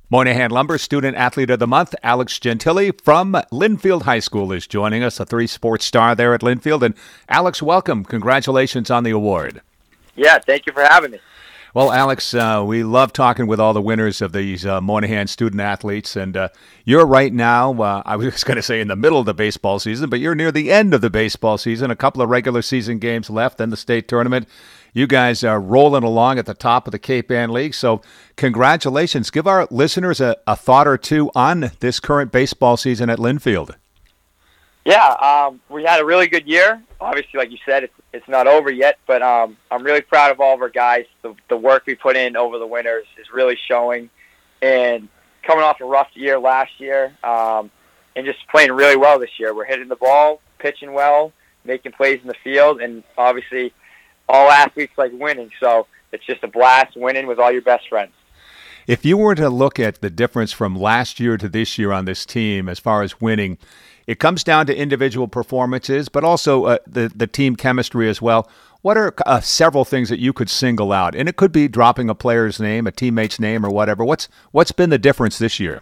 Moynihan Lumber Student Athlete of the Month, Alex Gentili from Linfield High School is joining us, a 3-sport star there at Linfield. And Alex, welcome. Congratulations on the award. Yeah, thank you for having me. Well, Alex, we love talking with all the winners of these Moynihan student athletes. And you're right now, I was going to say in the middle of the baseball season, but you're near the end of the baseball season. A couple of regular season games left, then the state tournament. You guys are rolling along at the top of the Cape Ann League. So congratulations. Give our listeners a thought or two on this current baseball season at Linfield. Yeah, we had a really good year. Obviously, like you said, it's not over yet, but I'm really proud of all of our guys. The work we put in over the winters is really showing. And coming off a rough year last year and just playing really well this year. We're hitting the ball, pitching well, making plays in the field, and obviously all athletes like winning. So it's just a blast winning with all your best friends. If you were to look at the difference from last year to this year on this team as far as winning, it comes down to individual performances, but also the team chemistry as well. What are several things that you could single out? And it could be dropping a player's name, a teammate's name, or whatever. What's been the difference this year?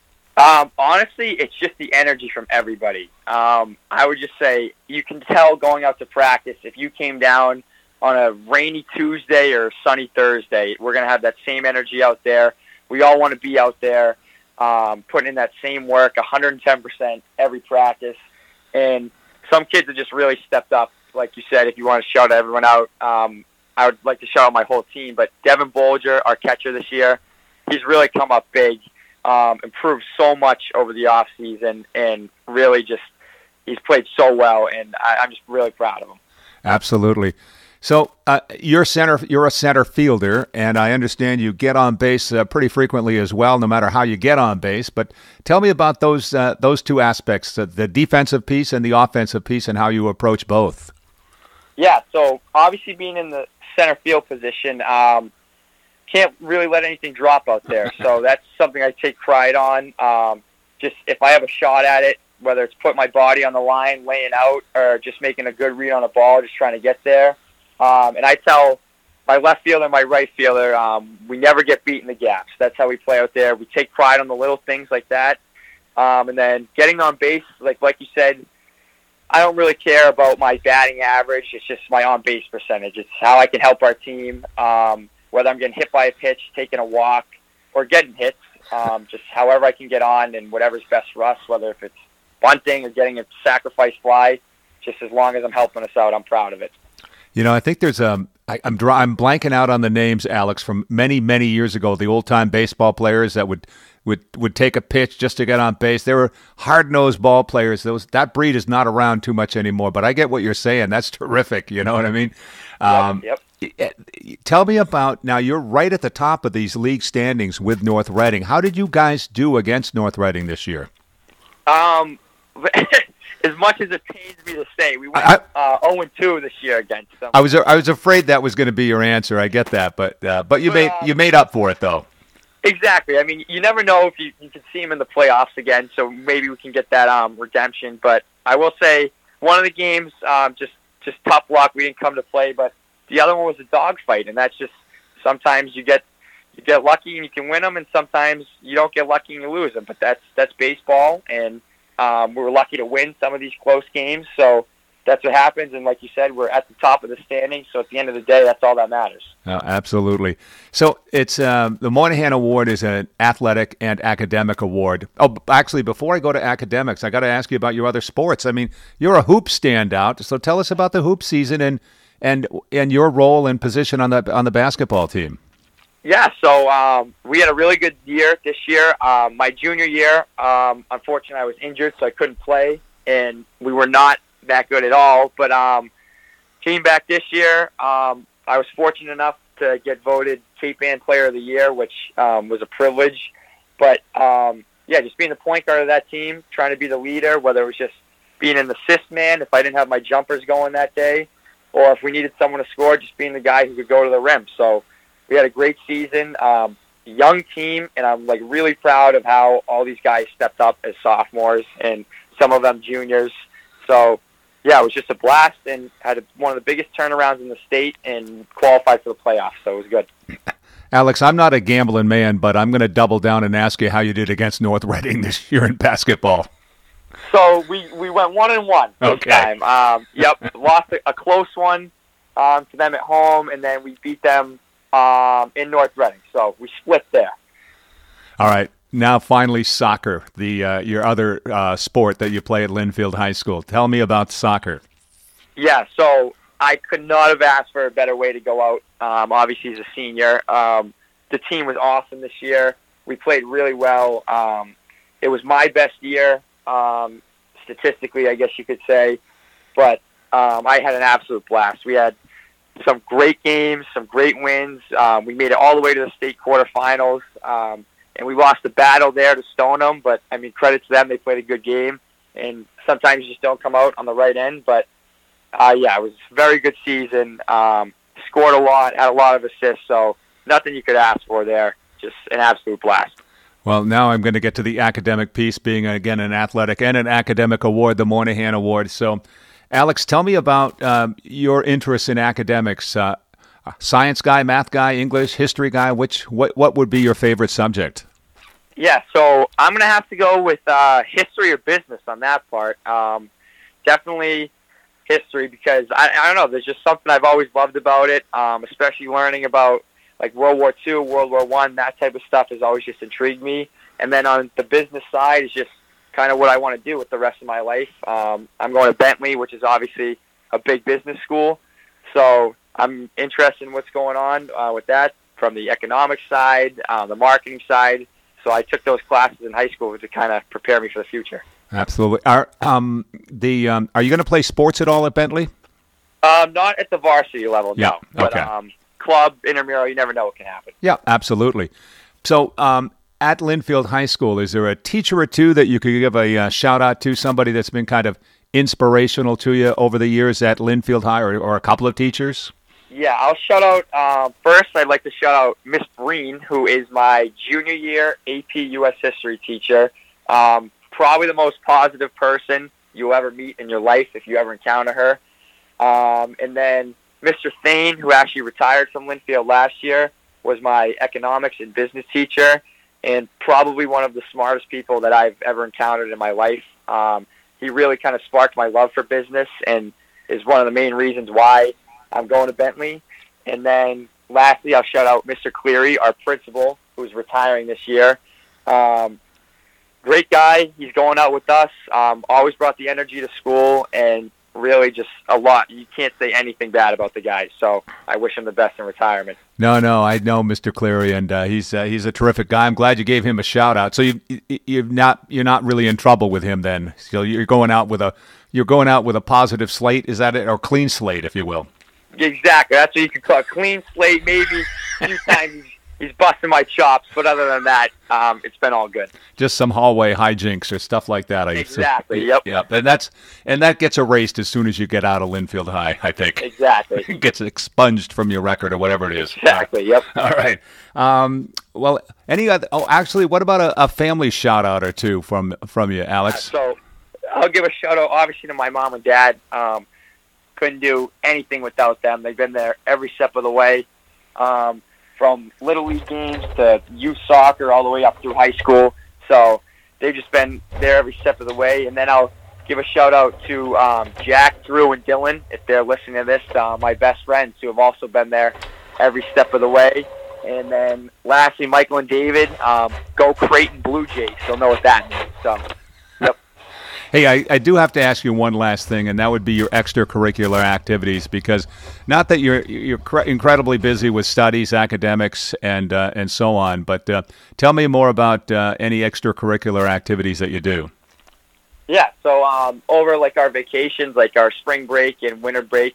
Honestly, it's just the energy from everybody. I would just say you can tell going out to practice if you came down on a rainy Tuesday or sunny Thursday, we're going to have that same energy out there. We all want to be out there. Putting in that same work, 110% every practice. And some kids have just really stepped up. Like you said, if you want to shout everyone out, I would like to shout out my whole team. But Devin Bolger, our catcher this year, he's really come up big, improved so much over the offseason, and really just he's played so well, and I'm just really proud of him. Absolutely. So you're a center fielder, and I understand you get on base pretty frequently as well, no matter how you get on base. But tell me about those two aspects, the defensive piece and the offensive piece, and how you approach both. Yeah, so obviously being in the center field position, can't really let anything drop out there. So that's something I take pride on. Just if I have a shot at it, whether it's put my body on the line, laying out, or just making a good read on a ball, just trying to get there. And I tell my left fielder and my right fielder, we never get beat in the gaps. That's how we play out there. We take pride on the little things like that. And then getting on base, like you said, I don't really care about my batting average. It's just my on-base percentage. It's how I can help our team, whether I'm getting hit by a pitch, taking a walk, or getting hits, just however I can get on and whatever's best for us, whether if it's bunting or getting a sacrifice fly, just as long as I'm helping us out, I'm proud of it. You know, I think there's I'm blanking out on the names, Alex, from many years ago. The old time baseball players that would take a pitch just to get on base. They were hard nosed ball players. That breed is not around too much anymore. But I get what you're saying. That's terrific. You know what I mean? Yep. Tell me about now. You're right at the top of these league standings with North Reading. How did you guys do against North Reading this year? As much as it pains me to say, we went 0-2 this year against them. I was afraid that was going to be your answer. I get that, but you made up for it though. Exactly. I mean, you never know if you can see them in the playoffs again. So maybe we can get that redemption. But I will say one of the games, just tough luck. We didn't come to play, but the other one was a dogfight, and that's just sometimes you get lucky and you can win them, and sometimes you don't get lucky and you lose them. But that's baseball, and we were lucky to win some of these close games, so that's what happens. And like you said, we're at the top of the standings, so at the end of the day, that's all that matters. Absolutely. So it's the Moynihan Award is an athletic and academic award. Oh, actually, before I go to academics, I got to ask you about your other sports. I mean, you're a hoop standout, so tell us about the hoop season and your role and position on the basketball team. Yeah, so we had a really good year this year. My junior year, unfortunately, I was injured, so I couldn't play, and we were not that good at all. But came back this year. I was fortunate enough to get voted Cape Ann Player of the Year, which was a privilege. But, just being the point guard of that team, trying to be the leader, whether it was just being an assist man if I didn't have my jumpers going that day, or if we needed someone to score, just being the guy who could go to the rim. So we had a great season, young team, and I'm really proud of how all these guys stepped up as sophomores and some of them juniors. So, yeah, it was just a blast and had one of the biggest turnarounds in the state and qualified for the playoffs, so it was good. Alex, I'm not a gambling man, but I'm going to double down and ask you how you did against North Reading this year in basketball. So we went 1-1 this Okay. time. Yep, lost a close one to them at home, and then we beat them in North Reading. So we split there. All right. Now, finally, soccer, your other sport that you play at Linfield High School. Tell me about soccer. Yeah, so I could not have asked for a better way to go out. Obviously, as a senior, the team was awesome this year. We played really well. It was my best year, statistically, I guess you could say. But I had an absolute blast. We had some great games, some great wins. We made it all the way to the state quarterfinals, and we lost the battle there to Stoneham. But, I mean, credit to them. They played a good game. And sometimes you just don't come out on the right end. But, yeah, it was a very good season. Scored a lot, had a lot of assists. So nothing you could ask for there. Just an absolute blast. Well, now I'm going to get to the academic piece, being, again, an athletic and an academic award, the Moynihan Award. So, Alex, tell me about your interest in academics. Science guy, math guy, English, history guy, what would be your favorite subject? Yeah, so I'm going to have to go with history or business on that part. Definitely history because, I don't know, there's just something I've always loved about it, especially learning about like World War II, World War I, that type of stuff has always just intrigued me. And then on the business side is just kind of what I want to do with the rest of my life. I'm going to Bentley, which is obviously a big business school. So I'm interested in what's going on with that from the economics side, the marketing side. So I took those classes in high school to kind of prepare me for the future. Absolutely. Are you going to play sports at all at Bentley? Not at the varsity level, yeah. no. Okay. But club, intramural, you never know what can happen. Yeah, absolutely. So at Linfield High School, is there a teacher or two that you could give a shout-out to, somebody that's been kind of inspirational to you over the years at Linfield High, or a couple of teachers? Yeah, I'll shout out, first I'd like to shout out Miss Breen, who is my junior year AP U.S. History teacher. Probably the most positive person you'll ever meet in your life if you ever encounter her. And then Mr. Thane, who actually retired from Linfield last year, was my economics and business teacher and probably one of the smartest people that I've ever encountered in my life. He really kind of sparked my love for business and is one of the main reasons why I'm going to Bentley. And then lastly, I'll shout out Mr. Cleary, our principal, who's retiring this year. Great guy. He's going out with us. Always brought the energy to school and really just a lot. You can't say anything bad about the guy. So I wish him the best in retirement. No, I know Mr. Cleary, and he's a terrific guy. I'm glad you gave him a shout out. So you're not really in trouble with him then. So you're going out with a positive slate. Is that it, or clean slate, if you will? Exactly. That's what you could call a clean slate. Maybe a few times he's busting my chops, but other than that, it's been all good. Just some hallway hijinks or stuff like that. Exactly. Yep. And that gets erased as soon as you get out of Linfield High, I think. Exactly. It gets expunged from your record or whatever it is. Exactly. Yep. All right. Well, any other? Oh, actually, what about a family shout out or two from you, Alex? So I'll give a shout out, obviously, to my mom and dad. Couldn't do anything without them. They've been there every step of the way. From Little League games to youth soccer all the way up through high school. So they've just been there every step of the way. And then I'll give a shout-out to Jack, Drew, and Dylan, if they're listening to this, my best friends who have also been there every step of the way. And then lastly, Michael and David, go Creighton Blue Jays. They'll know what that means. So, yep. Hey, I do have to ask you one last thing, and that would be your extracurricular activities, because not that you're incredibly busy with studies, academics, and so on, but tell me more about any extracurricular activities that you do. Yeah, so over like our vacations, like our spring break and winter break,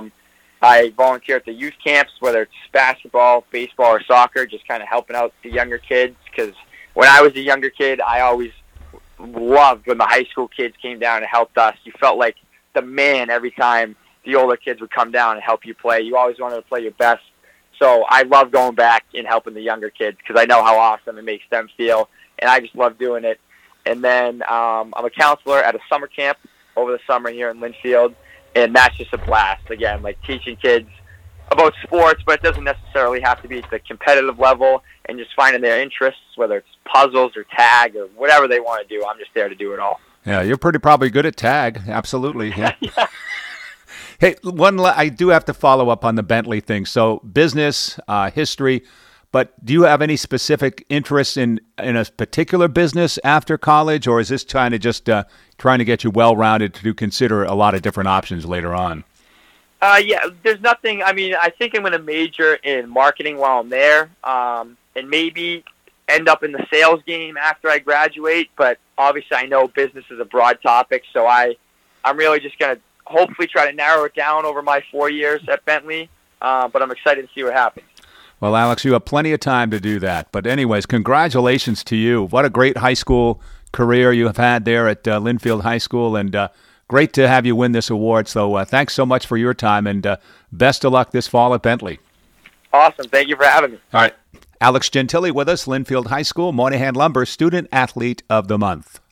I volunteer at the youth camps, whether it's basketball, baseball, or soccer, just kind of helping out the younger kids, because when I was a younger kid, I always loved when the high school kids came down and helped us. You felt like the man every time the older kids would come down and help you play. You always wanted to play your best. So I love going back and helping the younger kids because I know how awesome it makes them feel, and I just love doing it. And then I'm a counselor at a summer camp over the summer here in Linfield, and that's just a blast. Again, like teaching kids about sports, but it doesn't necessarily have to be at the competitive level, and just finding their interests, whether it's puzzles or tag or whatever they want to do. I'm just there to do it all. Yeah, you're probably good at tag. Absolutely. Yeah. Yeah. Hey, I do have to follow up on the Bentley thing. So business, history, but do you have any specific interest in a particular business after college, or is this trying to get you well-rounded to consider a lot of different options later on? Yeah, there's nothing. I mean, I think I'm going to major in marketing while I'm there, and maybe end up in the sales game after I graduate. But obviously, I know business is a broad topic, so I'm really just going to hopefully try to narrow it down over my 4 years at Bentley. But I'm excited to see what happens. Well, Alex, you have plenty of time to do that. But anyways, congratulations to you. What a great high school career you have had there at Linfield High School, and great to have you win this award. So thanks so much for your time, and best of luck this fall at Bentley. Awesome. Thank you for having me. All right. Alex Gentili with us, Linfield High School, Moynihan Lumber Student Athlete of the Month.